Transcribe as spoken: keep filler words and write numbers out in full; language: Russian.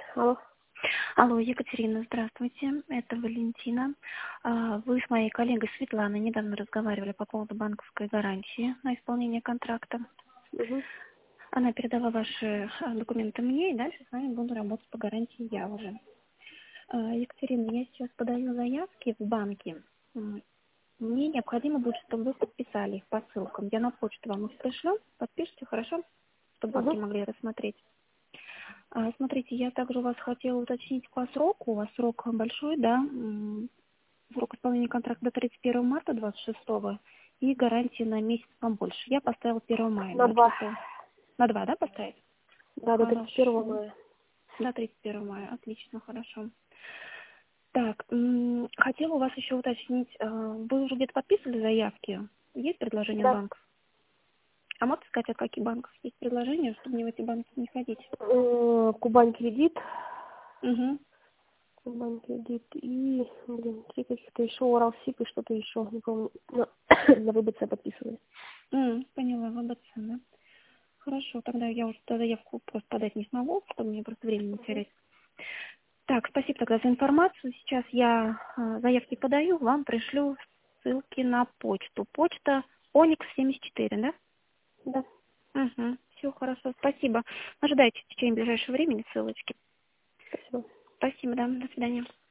Алло. Алло, Екатерина, здравствуйте. Это Валентина. А, Вы с моей коллегой Светланой недавно разговаривали по поводу банковской гарантии на исполнение контракта. Угу. Она передала ваши а, документы мне, и дальше с вами буду работать по гарантии я уже. А, Екатерина, я сейчас подаю заявки в банке. М, Мне необходимо будет, чтобы вы подписали их по ссылкам. Я на почту вам их пришлю. Подпишите, хорошо? Чтобы банки Угу. могли рассмотреть. А, Смотрите, я также у вас хотела уточнить по сроку. У вас срок большой, да? М, Срок исполнения контракта до тридцать первого марта двадцать шестого и гарантия на месяц вам больше. Я поставила первого мая На два. двадцать шестого. На два, да, поставить? Да, до тридцать первого Хорошо. мая. До тридцать первого мая. Отлично, хорошо. Так, м, хотела у вас еще уточнить. э, Вы уже где-то подписывали заявки? Есть предложения от Да. банков? А можете сказать, от каких банков есть предложения, чтобы мне в эти банки не ходить? Э, Кубань кредит. Угу. Кубань кредит и, блин, три каких-то еще, Уралсиб и что-то еще, не помню. На, на ВБЦ подписаны. М, поняла, ВБЦ, да? Хорошо, тогда я уже туда заявку просто подать не смогу, чтобы мне просто времени не терять. Так, спасибо тогда за информацию. Сейчас я э, заявки подаю, вам пришлю ссылки на почту. Почта Оникс семьдесят четыре, да? Да. Угу. Все хорошо, спасибо. Ожидайте в течение ближайшего времени ссылочки. Спасибо. Спасибо, да, до свидания.